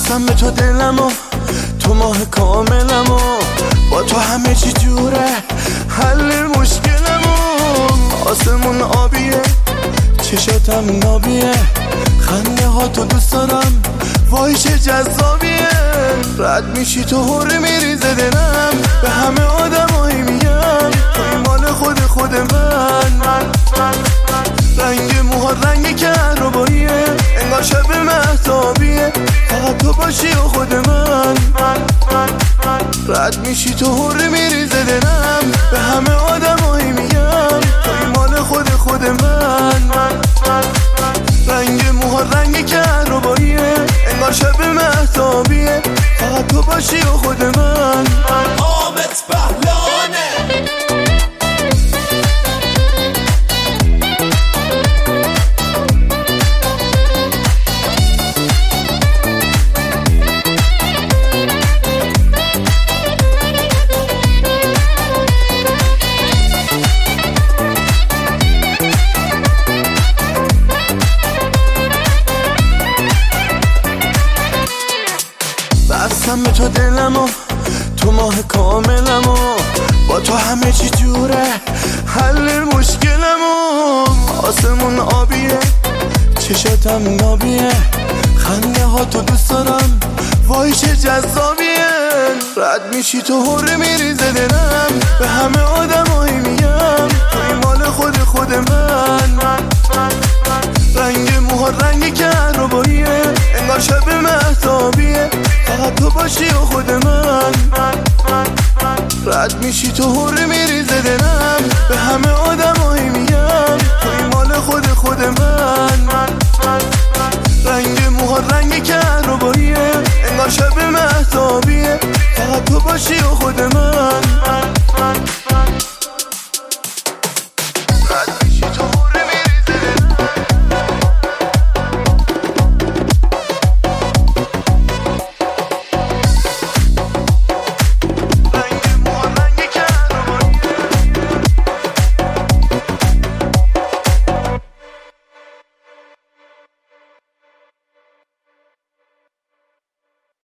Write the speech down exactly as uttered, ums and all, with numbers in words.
بستم به تو دلمو، تو ماه کاملمو، با تو همه چی جوره، حل مشکلمو. آسمون آبیه، چشاتم نابیه، خنده ها تو دوست دارم، وای چه جذابیه. رد میشی تو هوره میریزه دلم، به همه آدمایی میگم توی مال خود خود من. رنگ موها رنگ کهرباییه، انگار شب مهتابیه، فقط تو باشی و خود من. رد میشی تو هوره میریزه دلم، به همه آدمایی میگم توی مال خود خود من. رنگ موها رنگ کهرباییه، انگار شب مهتابیه، فقط تو باشی و خود من. آمت پهلانه بستم به تو دلمو، تو ماه کاملمو، با تو همه چی جوره، حل مشکلمو. آسمون آبیه، چشاتم نابیه، خنده ها تو دوست دارم، وای چه جذابیه. رد میشی تو هوره میریزه دلم، به همه آدمایی میگم توی مال خود خود من. رنگ موها رنگ کهرباییه، انگار شب مهتابیه، فقط تو باشی و خود من. رد میشی تو هوره میریزه دلم، به همه آدمایی میگم توی مال خود خود من. رنگ موها رنگ کهرباییه، انگار شب مهتابیه، فقط تو باشی و خود